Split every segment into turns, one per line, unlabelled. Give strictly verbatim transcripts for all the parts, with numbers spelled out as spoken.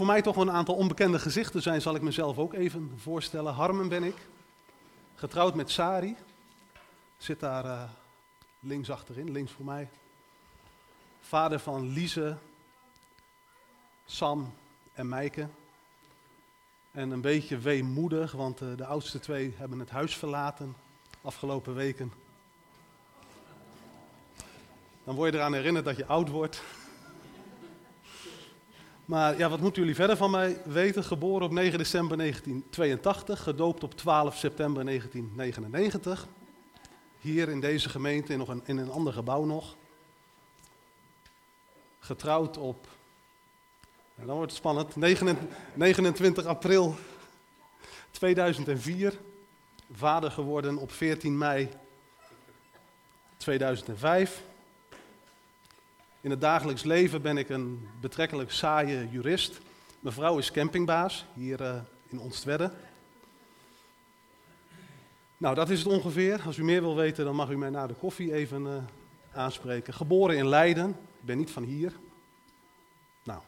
Voor mij toch wel een aantal onbekende gezichten zijn, zal ik mezelf ook even voorstellen. Harmen ben ik, getrouwd met Sari, zit daar uh, links achterin, links voor mij. Vader van Lize, Sam en Meike. En een beetje weemoedig, want uh, de oudste twee hebben het huis verlaten afgelopen weken. Dan word je eraan herinnerd dat je oud wordt. Maar ja, wat moeten jullie verder van mij weten? Geboren op negen december negentien tweeëntachtig, gedoopt op twaalf september negentien negenennegentig. Hier in deze gemeente, in, nog een, in een ander gebouw nog. Getrouwd op, en dan wordt het spannend, negenentwintig april tweeduizend vier. Vader geworden op veertien mei tweeduizend vijf. In het dagelijks leven ben ik een betrekkelijk saaie jurist. Mijn vrouw is campingbaas, hier uh, in Onstwedde. Nou, dat is het ongeveer. Als u meer wil weten, dan mag u mij na de koffie even uh, aanspreken. Geboren in Leiden, ik ben niet van hier. Nou.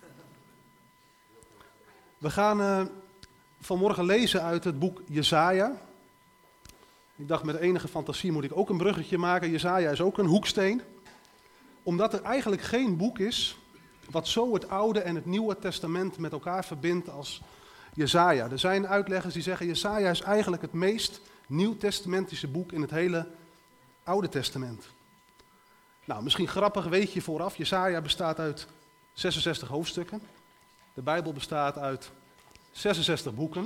We gaan uh, vanmorgen lezen uit het boek Jesaja. Ik dacht, met enige fantasie moet ik ook een bruggetje maken. Jesaja is ook een hoeksteen. Omdat er eigenlijk geen boek is wat zo het Oude en het Nieuwe Testament met elkaar verbindt als Jesaja. Er zijn uitleggers die zeggen, Jesaja is eigenlijk het meest nieuwtestamentische boek in het hele Oude Testament. Nou, misschien grappig, weet je vooraf, Jesaja bestaat uit zesenzestig hoofdstukken. De Bijbel bestaat uit zesenzestig boeken.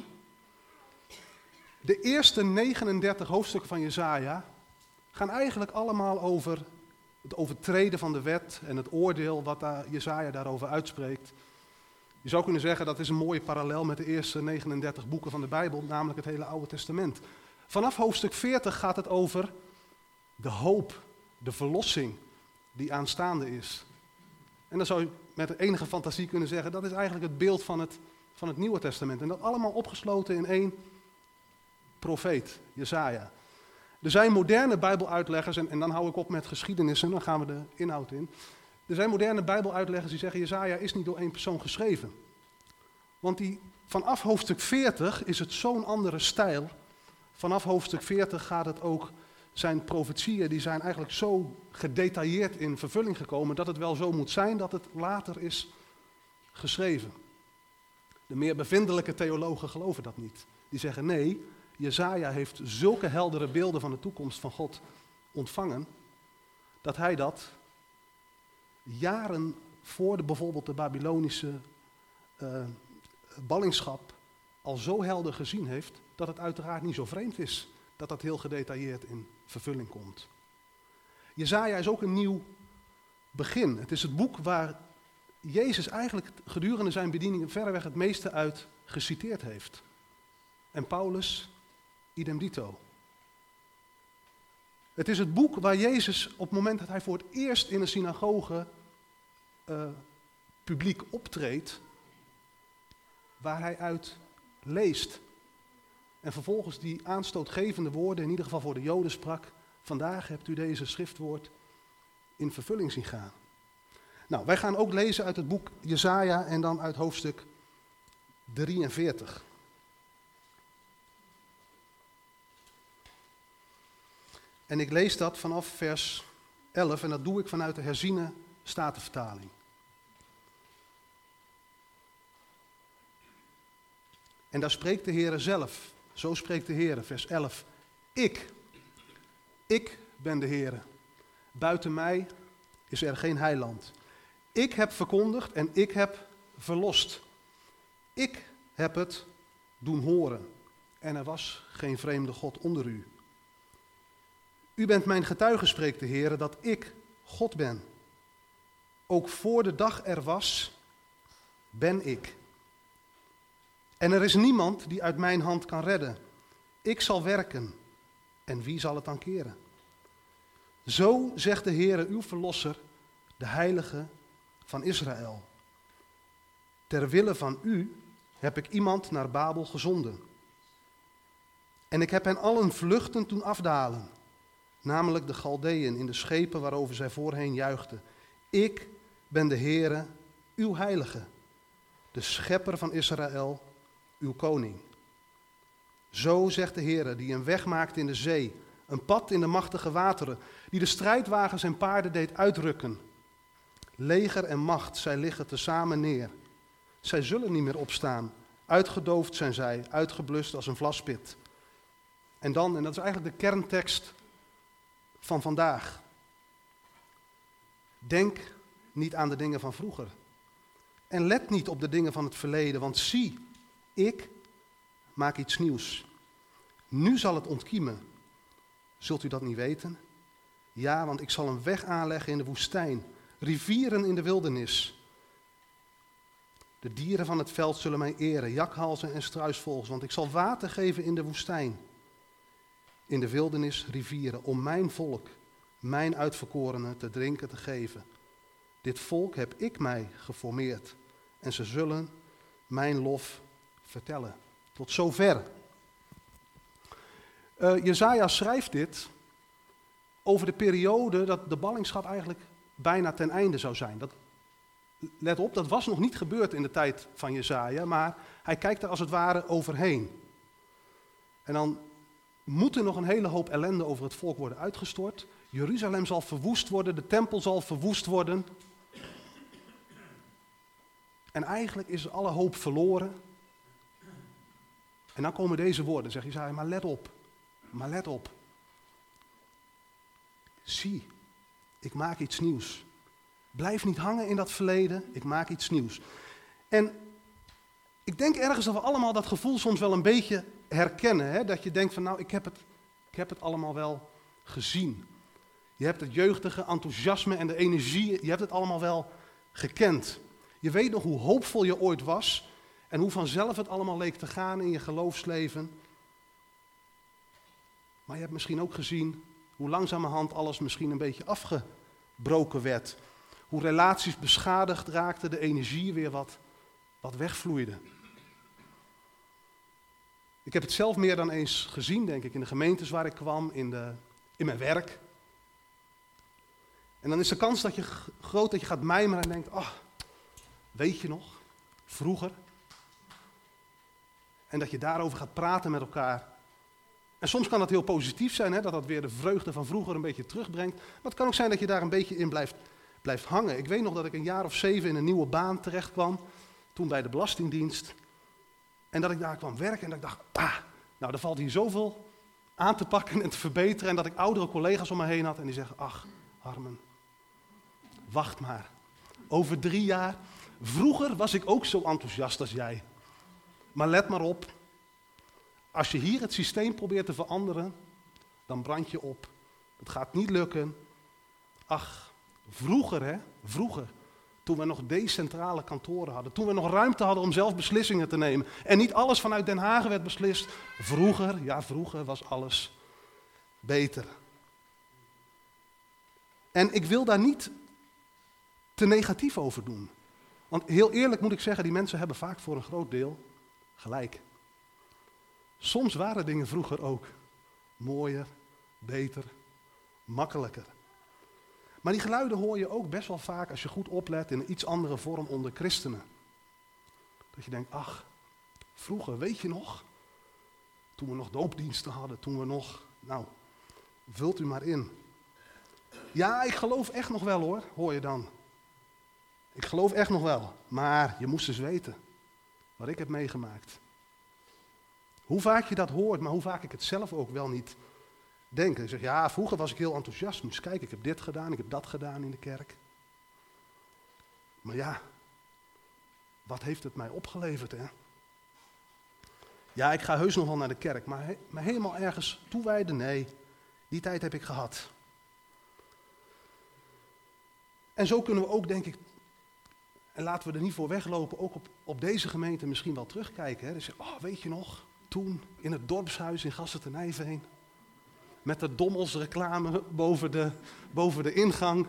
De eerste negenendertig hoofdstukken van Jesaja gaan eigenlijk allemaal over het overtreden van de wet en het oordeel wat daar Jesaja daarover uitspreekt. Je zou kunnen zeggen dat is een mooie parallel met de eerste negenendertig boeken van de Bijbel, namelijk het hele Oude Testament. Vanaf hoofdstuk veertig gaat het over de hoop, de verlossing die aanstaande is. En dan zou je met enige fantasie kunnen zeggen, dat is eigenlijk het beeld van het, van het Nieuwe Testament. En dat allemaal opgesloten in één profeet, Jesaja. Er zijn moderne Bijbeluitleggers, en, en dan hou ik op met geschiedenissen, dan gaan we de inhoud in. Er zijn moderne Bijbeluitleggers die zeggen, Jesaja is niet door één persoon geschreven. Want die, vanaf hoofdstuk veertig is het zo'n andere stijl. Vanaf hoofdstuk veertig gaat het ook, zijn profetieën, die zijn eigenlijk zo gedetailleerd in vervulling gekomen, dat het wel zo moet zijn dat het later is geschreven. De meer bevindelijke theologen geloven dat niet. Die zeggen nee, Jesaja heeft zulke heldere beelden van de toekomst van God ontvangen, dat hij dat jaren voor de, bijvoorbeeld de Babylonische uh, ballingschap al zo helder gezien heeft, dat het uiteraard niet zo vreemd is dat dat heel gedetailleerd in vervulling komt. Jesaja is ook een nieuw begin. Het is het boek waar Jezus eigenlijk gedurende zijn bediening verreweg het meeste uit geciteerd heeft. En Paulus idem dito. Het is het boek waar Jezus op het moment dat hij voor het eerst in een synagoge uh, publiek optreedt, waar hij uit leest. En vervolgens die aanstootgevende woorden, in ieder geval voor de Joden sprak, vandaag hebt u deze schriftwoord in vervulling zien gaan. Nou, wij gaan ook lezen uit het boek Jesaja en dan uit hoofdstuk drieënveertig. En ik lees dat vanaf vers elf en dat doe ik vanuit de herziene statenvertaling. En daar spreekt de Heere zelf. Zo spreekt de Heere, vers elf. Ik, ik ben de Heere. Buiten mij is er geen heiland. Ik heb verkondigd en ik heb verlost. Ik heb het doen horen. En er was geen vreemde God onder u. U bent mijn getuige, spreekt de Heere, dat ik God ben. Ook voor de dag er was, ben ik. En er is niemand die uit mijn hand kan redden. Ik zal werken. En wie zal het dan keren? Zo zegt de Heere, uw verlosser, de heilige van Israël. Ter wille van u heb ik iemand naar Babel gezonden. En ik heb hen allen vluchten toen afdalen. Namelijk de Galdeën in de schepen waarover zij voorheen juichten. Ik ben de Heere, uw heilige. de schepper van Israël, uw koning. Zo zegt de Heer, die een weg maakt in de zee, een pad in de machtige wateren, die de strijdwagens en paarden deed uitrukken. Leger en macht, zij liggen tezamen neer. Zij zullen niet meer opstaan. Uitgedoofd zijn zij, uitgeblust als een vlaspit. En dan, en dat is eigenlijk de kerntekst van vandaag. Denk niet aan de dingen van vroeger. En let niet op de dingen van het verleden, want zie, ik maak iets nieuws. Nu zal het ontkiemen. Zult u dat niet weten? Ja, want ik zal een weg aanleggen in de woestijn, rivieren in de wildernis. De dieren van het veld zullen mij eren, jakhalzen en struisvogels, want ik zal water geven in de woestijn. In de wildernis rivieren, om mijn volk, mijn uitverkorenen, te drinken te geven. Dit volk heb ik mij geformeerd en ze zullen mijn lof vertellen. Tot zover. Uh, Jesaja schrijft dit over de periode dat de ballingschap eigenlijk bijna ten einde zou zijn. Dat, let op, dat was nog niet gebeurd in de tijd van Jesaja, maar hij kijkt er als het ware overheen. En dan moet er nog een hele hoop ellende over het volk worden uitgestort. Jeruzalem zal verwoest worden, de tempel zal verwoest worden. En eigenlijk is alle hoop verloren. En dan komen deze woorden, zegt Jesaja, maar let op, maar let op. Zie, ik maak iets nieuws. Blijf niet hangen in dat verleden, ik maak iets nieuws. En ik denk ergens dat we allemaal dat gevoel soms wel een beetje herkennen. Hè? Dat je denkt van nou, ik heb, het, ik heb het allemaal wel gezien. Je hebt het jeugdige enthousiasme en de energie, je hebt het allemaal wel gekend. Je weet nog hoe hoopvol je ooit was en hoe vanzelf het allemaal leek te gaan in je geloofsleven. Maar je hebt misschien ook gezien hoe langzamerhand alles misschien een beetje afgebroken werd. Hoe relaties beschadigd raakten, de energie weer wat, wat wegvloeide. Ik heb het zelf meer dan eens gezien, denk ik, in de gemeentes waar ik kwam, in, de, in mijn werk. En dan is de kans dat je groot dat je gaat mijmeren en denkt, ach, weet je nog, vroeger. En dat je daarover gaat praten met elkaar. En soms kan dat heel positief zijn, hè, dat dat weer de vreugde van vroeger een beetje terugbrengt. Maar het kan ook zijn dat je daar een beetje in blijft, blijft hangen. Ik weet nog dat ik een jaar of zeven in een nieuwe baan terecht kwam, toen bij de Belastingdienst. En dat ik daar kwam werken en dat ik dacht, ah, nou, er valt hier zoveel aan te pakken en te verbeteren. En dat ik oudere collega's om me heen had en die zeggen, ach, Harmen, wacht maar. Over drie jaar, vroeger was ik ook zo enthousiast als jij. Maar let maar op, als je hier het systeem probeert te veranderen, dan brand je op. Het gaat niet lukken. Ach, vroeger hè, vroeger. Toen we nog decentrale kantoren hadden. Toen we nog ruimte hadden om zelf beslissingen te nemen. En niet alles vanuit Den Haag werd beslist. Vroeger, ja vroeger was alles beter. En ik wil daar niet te negatief over doen. Want heel eerlijk moet ik zeggen, die mensen hebben vaak voor een groot deel gelijk. Soms waren dingen vroeger ook mooier, beter, makkelijker. Maar die geluiden hoor je ook best wel vaak als je goed oplet in een iets andere vorm onder christenen. Dat je denkt, ach, vroeger, weet je nog? Toen we nog doopdiensten hadden, toen we nog, nou, vult u maar in. Ja, ik geloof echt nog wel hoor, hoor je dan. Ik geloof echt nog wel, maar je moest eens weten wat ik heb meegemaakt. Hoe vaak je dat hoort, maar hoe vaak ik het zelf ook wel niet denk. Ik zeg, ja, vroeger was ik heel enthousiast. Moest kijken, ik heb dit gedaan, ik heb dat gedaan in de kerk. Maar ja, wat heeft het mij opgeleverd, hè? Ja, ik ga heus nog wel naar de kerk, maar, he, maar helemaal ergens toewijden, nee. Die tijd heb ik gehad. En zo kunnen we ook, denk ik, en laten we er niet voor weglopen, ook op, op deze gemeente misschien wel terugkijken. Hè? Dus, oh, weet je nog, toen in het dorpshuis in Gassen-ten-Nijveen, met de dommelsreclame boven de, boven de ingang.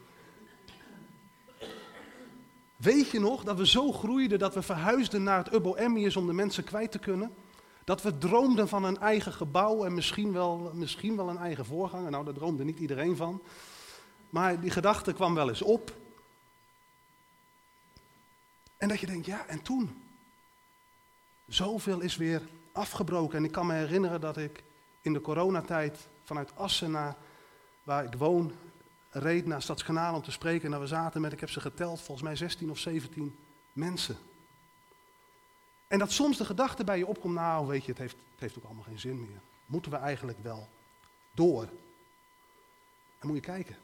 Weet je nog dat we zo groeiden dat we verhuisden naar het Ubbo Emmius om de mensen kwijt te kunnen? Dat we droomden van een eigen gebouw en misschien wel, misschien wel een eigen voorganger. Nou, daar droomde niet iedereen van. Maar die gedachte kwam wel eens op. En dat je denkt, ja, en toen? Zoveel is weer afgebroken. En ik kan me herinneren dat ik in de coronatijd vanuit Assen naar waar ik woon, reed naar Stadskanaal om te spreken. En dat we zaten met, ik heb ze geteld, volgens mij zestien of zeventien mensen. En dat soms de gedachte bij je opkomt, nou weet je, het heeft, het heeft ook allemaal geen zin meer. Moeten we eigenlijk wel door? En moet je kijken.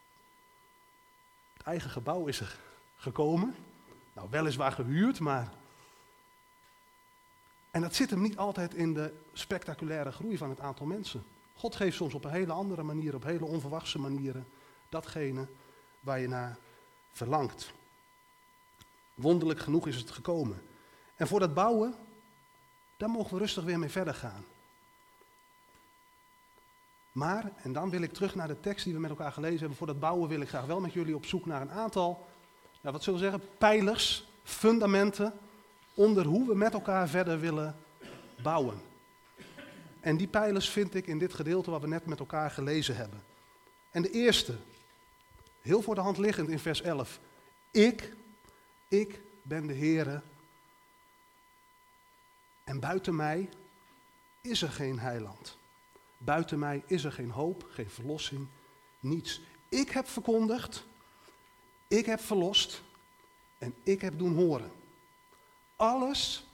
Het eigen gebouw is er gekomen. Nou, weliswaar gehuurd, maar... En dat zit hem niet altijd in de spectaculaire groei van het aantal mensen. God geeft soms op een hele andere manier, op hele onverwachte manieren, datgene waar je naar verlangt. Wonderlijk genoeg is het gekomen. En voor dat bouwen, daar mogen we rustig weer mee verder gaan. Maar, en dan wil ik terug naar de tekst die we met elkaar gelezen hebben, voor dat bouwen wil ik graag wel met jullie op zoek naar een aantal, ja, wat zullen we zeggen, pijlers, fundamenten, onder hoe we met elkaar verder willen bouwen. En die pijlers vind ik in dit gedeelte wat we net met elkaar gelezen hebben. En de eerste, heel voor de hand liggend in vers elf. Ik, ik ben de Heere en buiten mij is er geen heiland. Buiten mij is er geen hoop, geen verlossing, niets. Ik heb verkondigd, ik heb verlost en ik heb doen horen. Alles,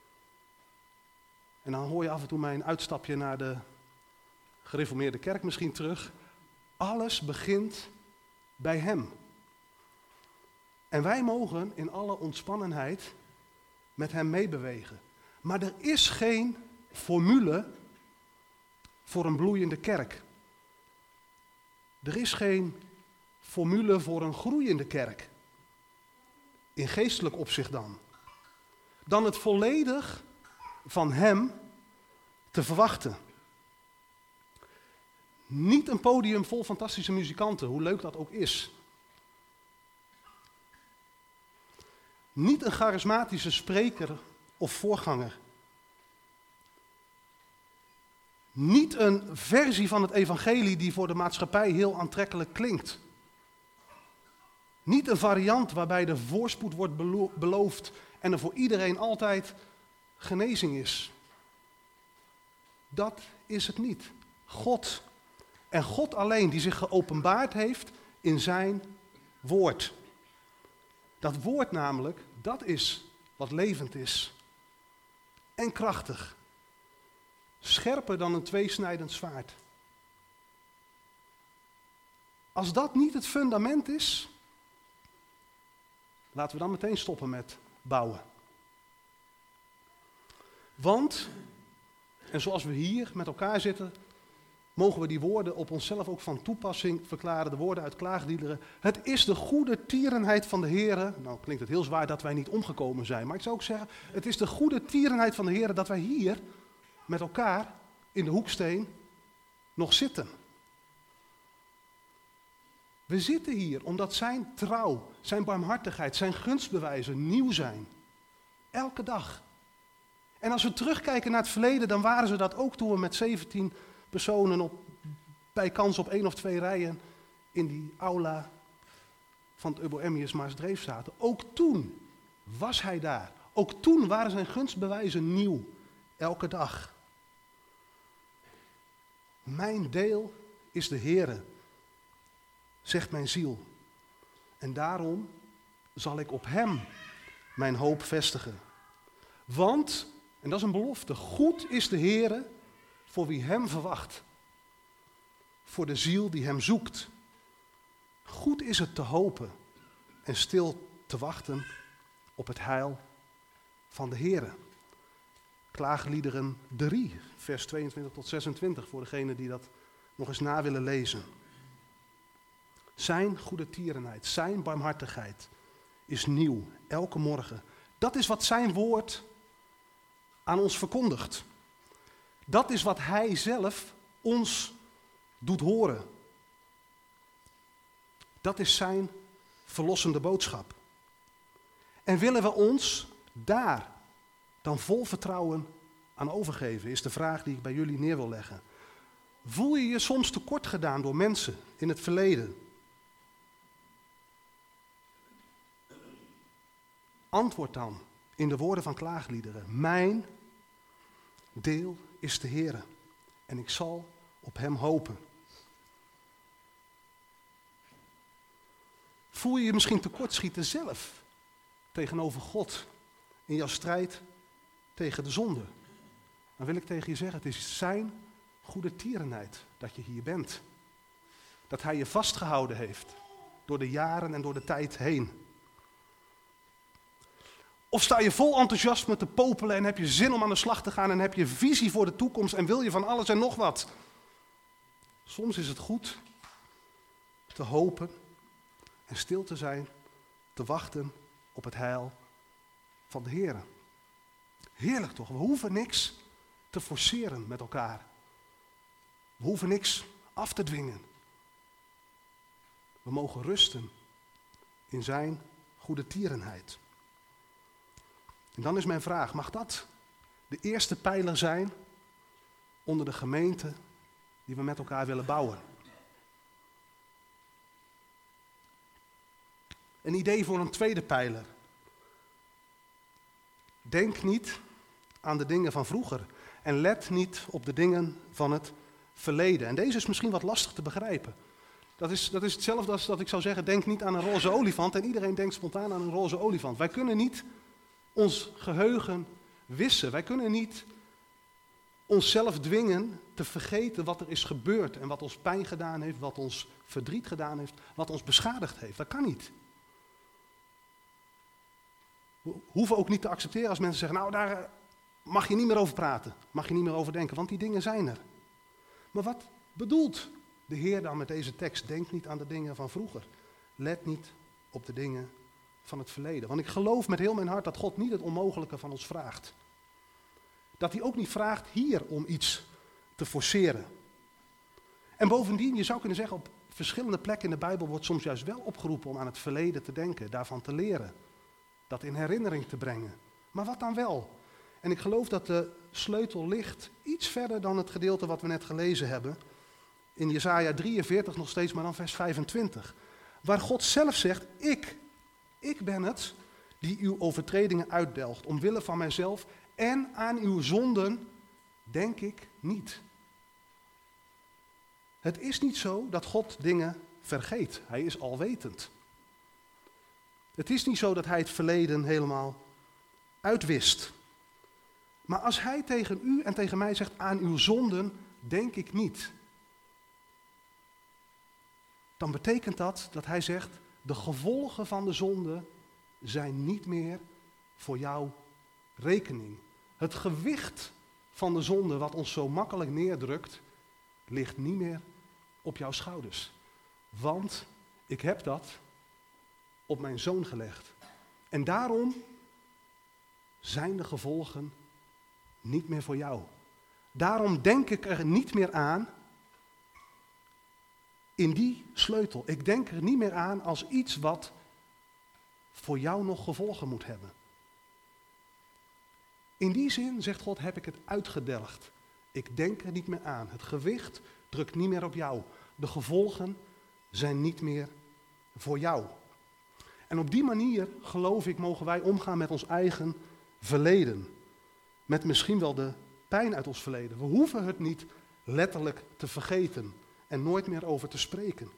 en dan hoor je af en toe mijn uitstapje naar de gereformeerde kerk misschien terug. Alles begint bij hem. En wij mogen in alle ontspannenheid met hem meebewegen. Maar er is geen formule voor een bloeiende kerk. Er is geen formule voor een groeiende kerk. In geestelijk opzicht dan. Dan het volledig van hem te verwachten. Niet een podium vol fantastische muzikanten, hoe leuk dat ook is. Niet een charismatische spreker of voorganger. Niet een versie van het evangelie die voor de maatschappij heel aantrekkelijk klinkt. Niet een variant waarbij de voorspoed wordt belo- beloofd en er voor iedereen altijd genezing is. Dat is het niet. God en God alleen die zich geopenbaard heeft in zijn woord. Dat woord namelijk, dat is wat levend is en krachtig. Scherper dan een tweesnijdend zwaard. Als dat niet het fundament is, laten we dan meteen stoppen met bouwen. Want, en zoals we hier met elkaar zitten, mogen we die woorden op onszelf ook van toepassing verklaren, de woorden uit Klaagliederen. Het is de goede tierenheid van de Heere. Nou klinkt het heel zwaar dat wij niet omgekomen zijn, maar ik zou ook zeggen, het is de goede tierenheid van de Heere dat wij hier met elkaar in de hoeksteen nog zitten. We zitten hier omdat zijn trouw, zijn barmhartigheid, zijn gunstbewijzen nieuw zijn. Elke dag. En als we terugkijken naar het verleden, dan waren ze dat ook toen we met zeventien personen op, bij kans op één of twee rijen in die aula van het Ubbo Emmius Maasdreef zaten. Ook toen was hij daar. Ook toen waren zijn gunstbewijzen nieuw. Elke dag. Mijn deel is de Heere, zegt mijn ziel. En daarom zal ik op hem mijn hoop vestigen. Want, en dat is een belofte, goed is de Heere voor wie hem verwacht. Voor de ziel die hem zoekt. Goed is het te hopen en stil te wachten op het heil van de Heere. Klaagliederen drie, vers tweeëntwintig tot zesentwintig, voor degenen die dat nog eens na willen lezen. Zijn goede tierenheid, zijn barmhartigheid is nieuw, elke morgen. Dat is wat zijn woord aan ons verkondigt. Dat is wat hij zelf ons doet horen. Dat is zijn verlossende boodschap. En willen we ons daar dan vol vertrouwen aan overgeven, is de vraag die ik bij jullie neer wil leggen. Voel je je soms tekort gedaan door mensen in het verleden? antwoordt dan in de woorden van klaagliederen: mijn deel is de Heere en ik zal op hem hopen. Voel je je misschien tekortschieten zelf tegenover God in jouw strijd tegen de zonde? Dan wil ik tegen je zeggen, het is zijn goede tierenheid dat je hier bent. Dat hij je vastgehouden heeft door de jaren en door de tijd heen. Of sta je vol enthousiasme te popelen en heb je zin om aan de slag te gaan en heb je visie voor de toekomst en wil je van alles en nog wat? Soms is het goed te hopen en stil te zijn, te wachten op het heil van de Heer. Heerlijk toch? We hoeven niks te forceren met elkaar. We hoeven niks af te dwingen. We mogen rusten in zijn goede tierenheid. En dan is mijn vraag, mag dat de eerste pijler zijn onder de gemeente die we met elkaar willen bouwen? Een idee voor een tweede pijler. Denk niet aan de dingen van vroeger en let niet op de dingen van het verleden. En deze is misschien wat lastig te begrijpen. Dat is, dat is hetzelfde als dat ik zou zeggen, denk niet aan een roze olifant en iedereen denkt spontaan aan een roze olifant. Wij kunnen niet ons geheugen wissen. Wij kunnen niet onszelf dwingen te vergeten wat er is gebeurd en wat ons pijn gedaan heeft, wat ons verdriet gedaan heeft, wat ons beschadigd heeft. Dat kan niet. We hoeven ook niet te accepteren als mensen zeggen, nou daar mag je niet meer over praten, mag je niet meer over denken, want die dingen zijn er. Maar wat bedoelt de Heer dan met deze tekst? Denk niet aan de dingen van vroeger. Let niet op de dingen van het verleden. Want ik geloof met heel mijn hart dat God niet het onmogelijke van ons vraagt. Dat hij ook niet vraagt hier om iets te forceren. En bovendien, je zou kunnen zeggen, op verschillende plekken in de Bijbel wordt soms juist wel opgeroepen om aan het verleden te denken, daarvan te leren. Dat in herinnering te brengen. Maar wat dan wel? En ik geloof dat de sleutel ligt iets verder dan het gedeelte wat we net gelezen hebben. In Jesaja drieënveertig nog steeds, maar dan vers vijfentwintig. Waar God zelf zegt, ik, ik ben het die uw overtredingen uitdelgt. Omwille van mijzelf en aan uw zonden denk ik niet. Het is niet zo dat God dingen vergeet. Hij is alwetend. Het is niet zo dat hij het verleden helemaal uitwist. Maar als hij tegen u en tegen mij zegt, aan uw zonden denk ik niet, dan betekent dat dat hij zegt, de gevolgen van de zonde zijn niet meer voor jouw rekening. Het gewicht van de zonde wat ons zo makkelijk neerdrukt, ligt niet meer op jouw schouders. Want ik heb dat op mijn zoon gelegd. En daarom zijn de gevolgen niet meer voor jou. Daarom denk ik er niet meer aan in die sleutel. Ik denk er niet meer aan als iets wat voor jou nog gevolgen moet hebben. In die zin, zegt God, heb ik het uitgedelgd. Ik denk er niet meer aan. Het gewicht drukt niet meer op jou. De gevolgen zijn niet meer voor jou. En op die manier, geloof ik, mogen wij omgaan met ons eigen verleden. Met misschien wel de pijn uit ons verleden. We hoeven het niet letterlijk te vergeten en nooit meer over te spreken.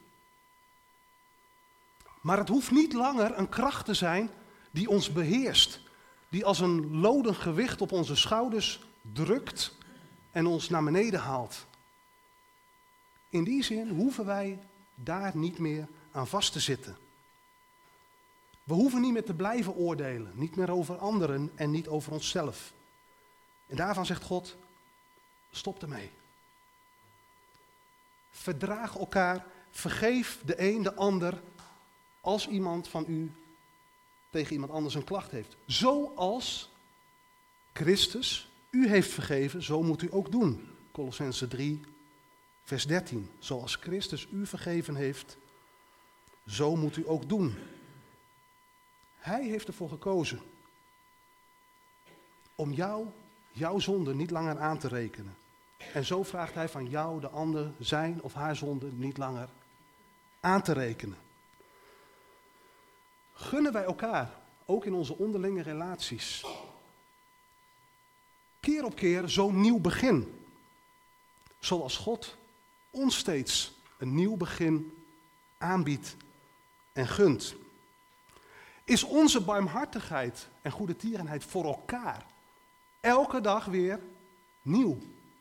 Maar het hoeft niet langer een kracht te zijn die ons beheerst. Die als een loden gewicht op onze schouders drukt en ons naar beneden haalt. In die zin hoeven wij daar niet meer aan vast te zitten. We hoeven niet meer te blijven oordelen, niet meer over anderen en niet over onszelf. En daarvan zegt God, stop ermee. Verdraag elkaar, vergeef de een de ander als iemand van u tegen iemand anders een klacht heeft. Zoals Christus u heeft vergeven, zo moet u ook doen. Kolossenzen drie, vers dertien. Zoals Christus u vergeven heeft, zo moet u ook doen. Hij heeft ervoor gekozen om jou, jouw zonde niet langer aan te rekenen. En zo vraagt hij van jou, de ander, zijn of haar zonde niet langer aan te rekenen. Gunnen wij elkaar ook in onze onderlinge relaties. Keer op keer zo'n nieuw begin. Zoals God ons steeds een nieuw begin aanbiedt en gunt. Is onze barmhartigheid en goedertierenheid voor elkaar elke dag weer nieuw?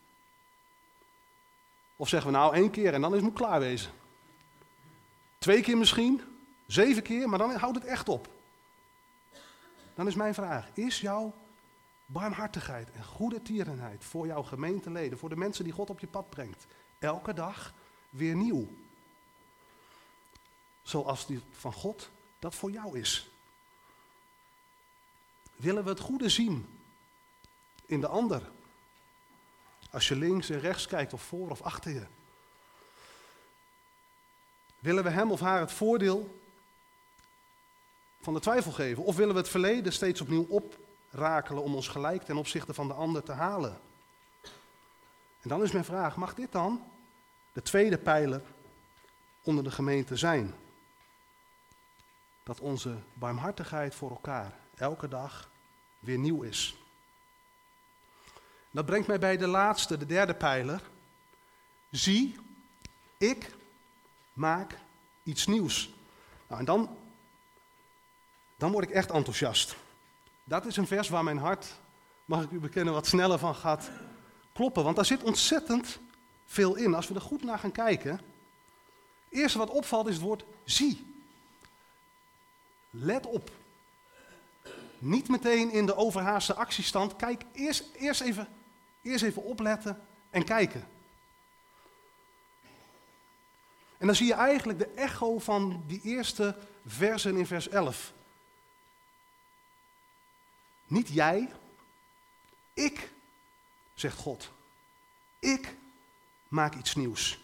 Of zeggen we nou één keer en dan is het moet klaar wezen. Twee keer misschien, zeven keer, maar dan houdt het echt op. Dan is mijn vraag, is jouw barmhartigheid en goedertierenheid voor jouw gemeenteleden, voor de mensen die God op je pad brengt, elke dag weer nieuw? Zoals die van God dat voor jou is. Willen we het goede zien in de ander? Als je links en rechts kijkt of voor of achter je. Willen we hem of haar het voordeel van de twijfel geven? Of willen we het verleden steeds opnieuw oprakelen om ons gelijk ten opzichte van de ander te halen? En dan is mijn vraag, mag dit dan de tweede pijler onder de gemeente zijn? Dat onze barmhartigheid voor elkaar elke dag weer nieuw is. Dat brengt mij bij de laatste, de derde pijler. Zie, ik maak iets nieuws. Nou, en dan, dan word ik echt enthousiast. Dat is een vers waar mijn hart, mag ik u bekennen, wat sneller van gaat kloppen. Want daar zit ontzettend veel in. Als we er goed naar gaan kijken. Het eerste wat opvalt is het woord zie. Let op. Niet meteen in de overhaaste actiestand. Kijk, eerst, eerst, even, eerst even opletten en kijken. En dan zie je eigenlijk de echo van die eerste versen in vers elf. Niet jij, ik, zegt God. Ik maak iets nieuws.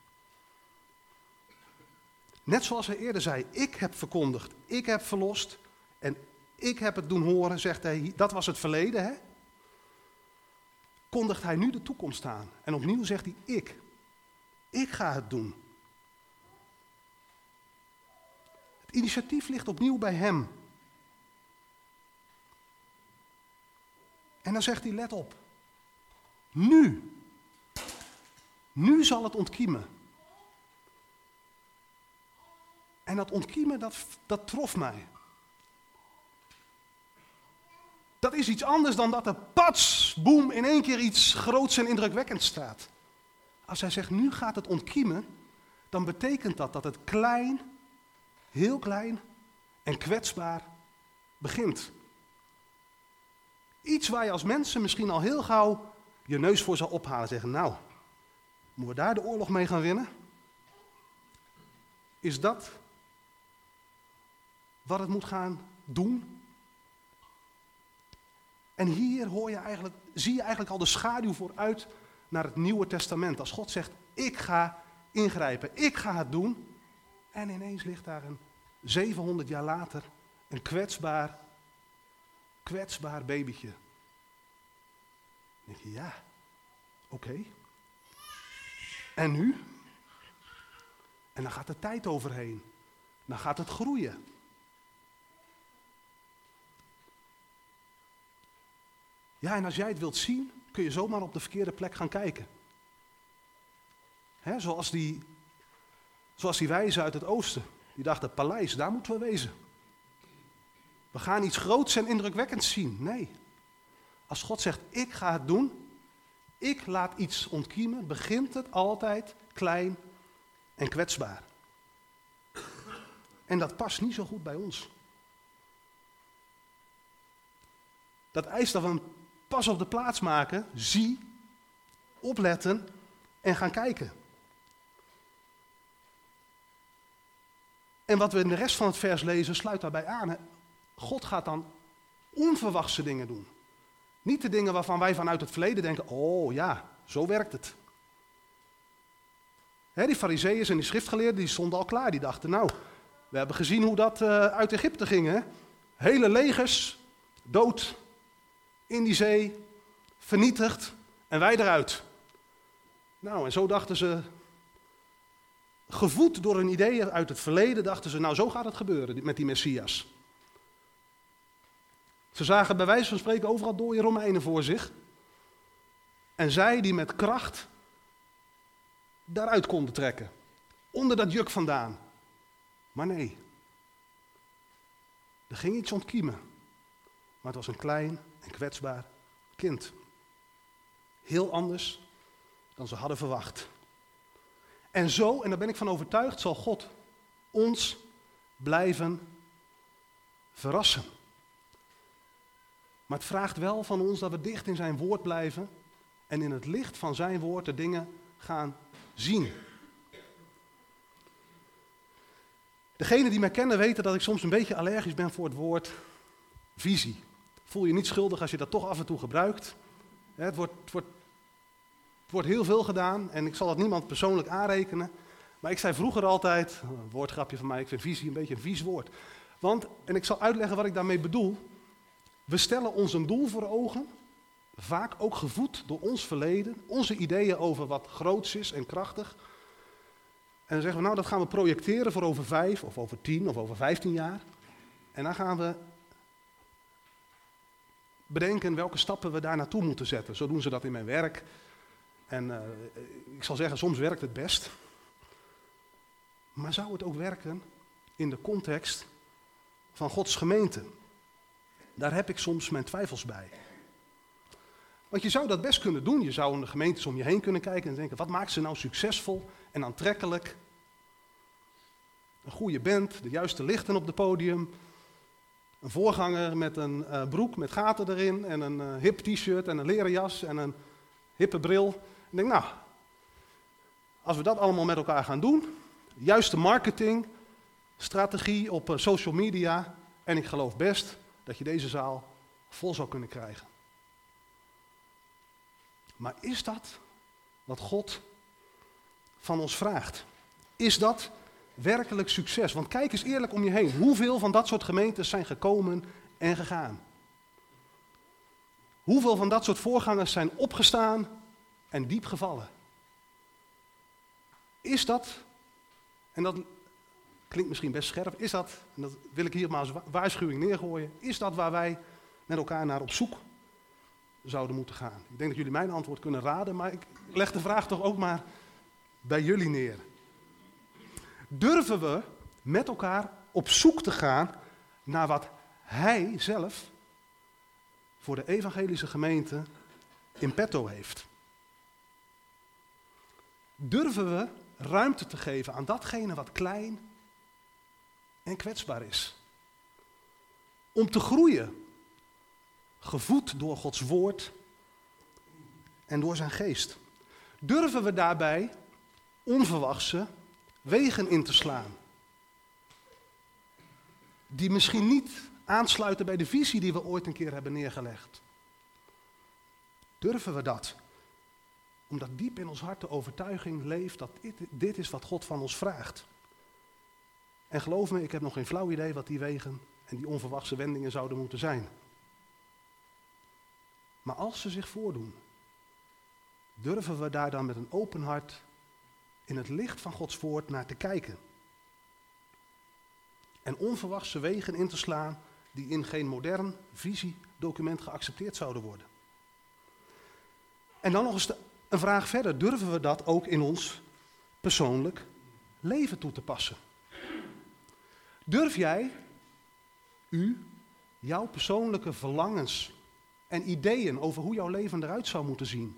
Net zoals hij eerder zei, ik heb verkondigd, ik heb verlost en ik heb het doen horen, zegt hij, dat was het verleden, hè? Kondigt hij nu de toekomst aan. En opnieuw zegt hij, ik, ik ga het doen. Het initiatief ligt opnieuw bij hem. En dan zegt hij, let op, nu, nu zal het ontkiemen. En dat ontkiemen, dat, dat trof mij. Dat is iets anders dan dat er pats, boem, in één keer iets groots en indrukwekkends staat. Als hij zegt, nu gaat het ontkiemen, dan betekent dat dat het klein, heel klein en kwetsbaar begint. Iets waar je als mensen misschien al heel gauw je neus voor zou ophalen en zeggen, nou, moeten we daar de oorlog mee gaan winnen? Is dat wat het moet gaan doen? En hier hoor je eigenlijk, zie je eigenlijk al de schaduw vooruit naar het Nieuwe Testament. Als God zegt, ik ga ingrijpen, ik ga het doen. En ineens ligt daar een zevenhonderd jaar later een kwetsbaar, kwetsbaar babytje. Dan denk je, ja, oké. Okay. En nu? En dan gaat de tijd overheen. Dan gaat het groeien. Ja, en als jij het wilt zien, kun je zomaar op de verkeerde plek gaan kijken. He, zoals, die, zoals die wijzen uit het oosten. Die dachten, paleis, daar moeten we wezen. We gaan iets groots en indrukwekkends zien. Nee. Als God zegt, ik ga het doen, ik laat iets ontkiemen, begint het altijd klein en kwetsbaar. En dat past niet zo goed bij ons. Dat eist dat we een pas op de plaats maken, zie, opletten en gaan kijken. En wat we in de rest van het vers lezen sluit daarbij aan. God gaat dan onverwachte dingen doen. Niet de dingen waarvan wij vanuit het verleden denken, oh ja, zo werkt het. He, die farizeeërs en die schriftgeleerden die stonden al klaar. Die dachten, nou, we hebben gezien hoe dat uh, uit Egypte ging. Hè? Hele legers, dood, in die zee, vernietigd en wij eruit. Nou, en zo dachten ze, gevoed door hun ideeën uit het verleden, dachten ze, nou zo gaat het gebeuren met die Messias. Ze zagen bij wijze van spreken overal dode Romeinen voor zich. En zij die met kracht daaruit konden trekken. Onder dat juk vandaan. Maar nee. Er ging iets ontkiemen. Maar het was een klein en kwetsbaar kind. Heel anders dan ze hadden verwacht. En zo, en daar ben ik van overtuigd, zal God ons blijven verrassen. Maar het vraagt wel van ons dat we dicht in zijn woord blijven en in het licht van zijn woord de dingen gaan zien. Degenen die mij kennen weten dat ik soms een beetje allergisch ben voor het woord visie. Voel je niet schuldig als je dat toch af en toe gebruikt. Het wordt, het wordt, het wordt heel veel gedaan en ik zal dat niemand persoonlijk aanrekenen. Maar ik zei vroeger altijd, een woordgrapje van mij, ik vind visie een beetje een vies woord. Want, en ik zal uitleggen wat ik daarmee bedoel. We stellen ons een doel voor ogen, vaak ook gevoed door ons verleden, onze ideeën over wat groots is en krachtig. En dan zeggen we, nou dat gaan we projecteren voor over vijf of over tien of over vijftien jaar. En dan gaan we bedenken welke stappen we daar naartoe moeten zetten. Zo doen ze dat in mijn werk. En uh, ik zal zeggen, soms werkt het best. Maar zou het ook werken in de context van Gods gemeente? Daar heb ik soms mijn twijfels bij. Want je zou dat best kunnen doen. Je zou in de gemeentes om je heen kunnen kijken en denken, wat maakt ze nou succesvol en aantrekkelijk? Een goede band, de juiste lichten op het podium. Een voorganger met een uh, broek met gaten erin en een uh, hip t-shirt en een leren jas en een hippe bril. Ik denk, nou, als we dat allemaal met elkaar gaan doen, juiste marketing, strategie op uh, social media, en ik geloof best dat je deze zaal vol zou kunnen krijgen. Maar is dat wat God van ons vraagt? Is dat werkelijk succes? Want kijk eens eerlijk om je heen. Hoeveel van dat soort gemeentes zijn gekomen en gegaan? Hoeveel van dat soort voorgangers zijn opgestaan en diep gevallen? Is dat, en dat klinkt misschien best scherp, is dat, en dat wil ik hier maar als waarschuwing neergooien, is dat waar wij met elkaar naar op zoek zouden moeten gaan? Ik denk dat jullie mijn antwoord kunnen raden, maar ik leg de vraag toch ook maar bij jullie neer. Durven we met elkaar op zoek te gaan naar wat Hij zelf voor de evangelische gemeente in petto heeft? Durven we ruimte te geven aan datgene wat klein en kwetsbaar is? Om te groeien, gevoed door Gods woord en door zijn geest. Durven we daarbij onverwachte wegen in te slaan, die misschien niet aansluiten bij de visie die we ooit een keer hebben neergelegd? Durven we dat? Omdat diep in ons hart de overtuiging leeft dat dit, dit is wat God van ons vraagt. En geloof me, ik heb nog geen flauw idee wat die wegen en die onverwachte wendingen zouden moeten zijn. Maar als ze zich voordoen, durven we daar dan met een open hart in het licht van Gods woord naar te kijken. En onverwachte wegen in te slaan die in geen modern visiedocument geaccepteerd zouden worden. En dan nog eens de, een vraag verder. Durven we dat ook in ons persoonlijk leven toe te passen? Durf jij, u, jouw persoonlijke verlangens en ideeën over hoe jouw leven eruit zou moeten zien,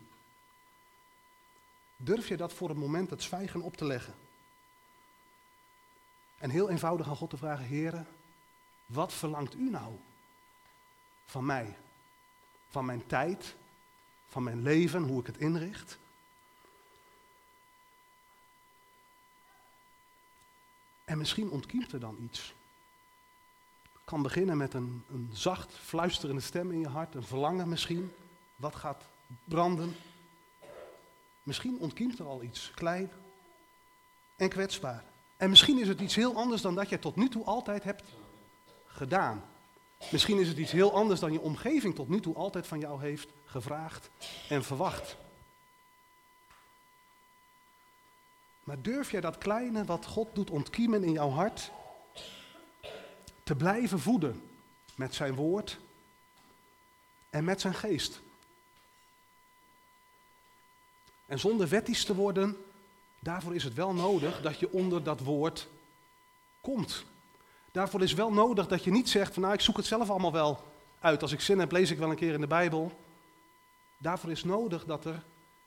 durf je dat voor het moment het zwijgen op te leggen? En heel eenvoudig aan God te vragen, Heere, wat verlangt u nou van mij? Van mijn tijd, van mijn leven, hoe ik het inricht? En misschien ontkiemt er dan iets. Het kan beginnen met een, een zacht fluisterende stem in je hart, een verlangen misschien, wat gaat branden. Misschien ontkiemt er al iets, klein en kwetsbaar. En misschien is het iets heel anders dan dat je tot nu toe altijd hebt gedaan. Misschien is het iets heel anders dan je omgeving tot nu toe altijd van jou heeft gevraagd en verwacht. Maar durf jij dat kleine wat God doet ontkiemen in jouw hart te blijven voeden met zijn woord en met zijn geest. En zonder wettisch te worden, daarvoor is het wel nodig dat je onder dat woord komt. Daarvoor is wel nodig dat je niet zegt van nou ik zoek het zelf allemaal wel uit. Als ik zin heb lees ik wel een keer in de Bijbel. Daarvoor is nodig dat er...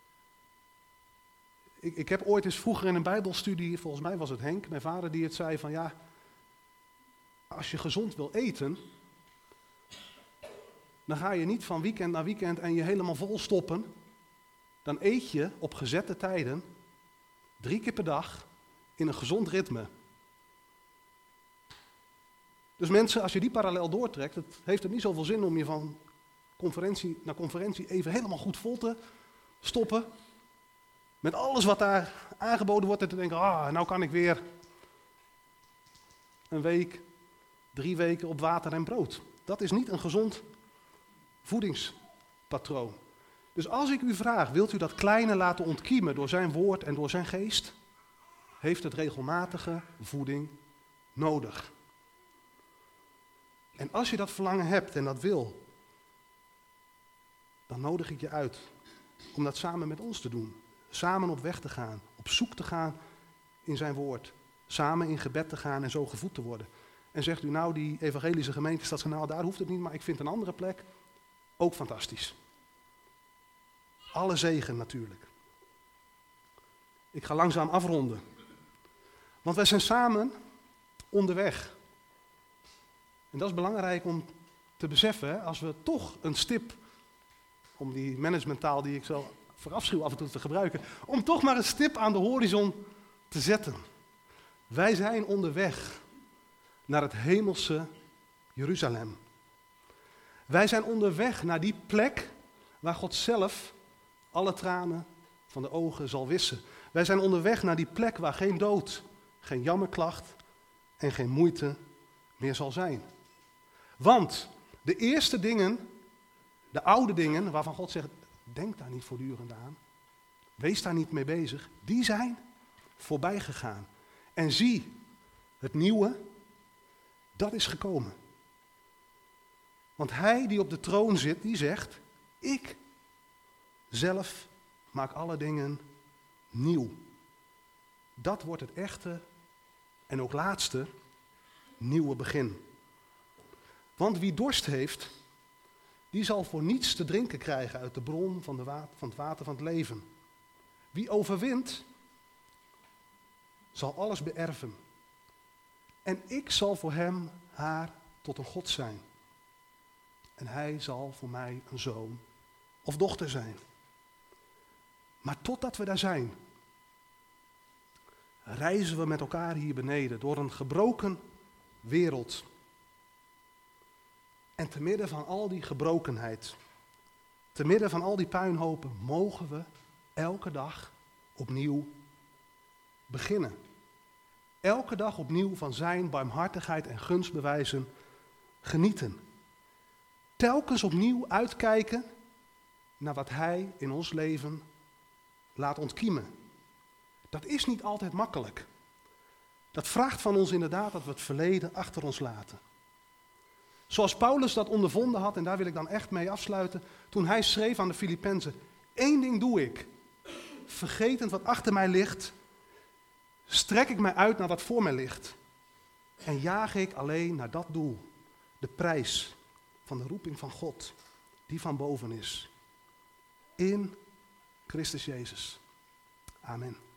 Ik, ik heb ooit eens vroeger in een Bijbelstudie, volgens mij was het Henk, mijn vader, die het zei van ja, als je gezond wil eten, dan ga je niet van weekend naar weekend en je helemaal vol stoppen. Dan eet je op gezette tijden, drie keer per dag, in een gezond ritme. Dus mensen, als je die parallel doortrekt, het heeft het niet zoveel zin om je van conferentie naar conferentie even helemaal goed vol te stoppen. Met alles wat daar aangeboden wordt en te denken, ah, nou kan ik weer een week, drie weken op water en brood. Dat is niet een gezond voedingspatroon. Dus als ik u vraag, wilt u dat kleine laten ontkiemen door zijn woord en door zijn geest? Heeft het regelmatige voeding nodig. En als je dat verlangen hebt en dat wil, dan nodig ik je uit om dat samen met ons te doen. Samen op weg te gaan, op zoek te gaan in zijn woord. Samen in gebed te gaan en zo gevoed te worden. En zegt u nou, die evangelische gemeente Stadskanaal, daar hoeft het niet, maar ik vind een andere plek ook fantastisch. Alle zegen natuurlijk. Ik ga langzaam afronden. Want wij zijn samen onderweg. En dat is belangrijk om te beseffen, hè, als we toch een stip, om die managementtaal die ik zo verafschuw af en toe te gebruiken, om toch maar een stip aan de horizon te zetten. Wij zijn onderweg naar het hemelse Jeruzalem. Wij zijn onderweg naar die plek waar God zelf alle tranen van de ogen zal wissen. Wij zijn onderweg naar die plek waar geen dood, geen jammerklacht en geen moeite meer zal zijn. Want de eerste dingen, de oude dingen, waarvan God zegt, denk daar niet voortdurend aan, wees daar niet mee bezig, die zijn voorbij gegaan. En zie, het nieuwe, dat is gekomen. Want hij die op de troon zit, die zegt, ik zelf maak alle dingen nieuw. Dat wordt het echte en ook laatste nieuwe begin. Want wie dorst heeft, die zal voor niets te drinken krijgen uit de bron van, de wa- van het water van het leven. Wie overwint, zal alles beërven. En ik zal voor hem, haar, tot een God zijn. En hij zal voor mij een zoon of dochter zijn. Maar totdat we daar zijn, reizen we met elkaar hier beneden door een gebroken wereld. En te midden van al die gebrokenheid, te midden van al die puinhopen, mogen we elke dag opnieuw beginnen. Elke dag opnieuw van zijn barmhartigheid en gunstbewijzen genieten. Telkens opnieuw uitkijken naar wat hij in ons leven laat ontkiemen. Dat is niet altijd makkelijk. Dat vraagt van ons inderdaad dat we het verleden achter ons laten. Zoals Paulus dat ondervonden had, en daar wil ik dan echt mee afsluiten, toen hij schreef aan de Filippenzen, één ding doe ik, vergetend wat achter mij ligt, strek ik mij uit naar wat voor mij ligt en jaag ik alleen naar dat doel, de prijs van de roeping van God, die van boven is, in Christus Jezus. Amen.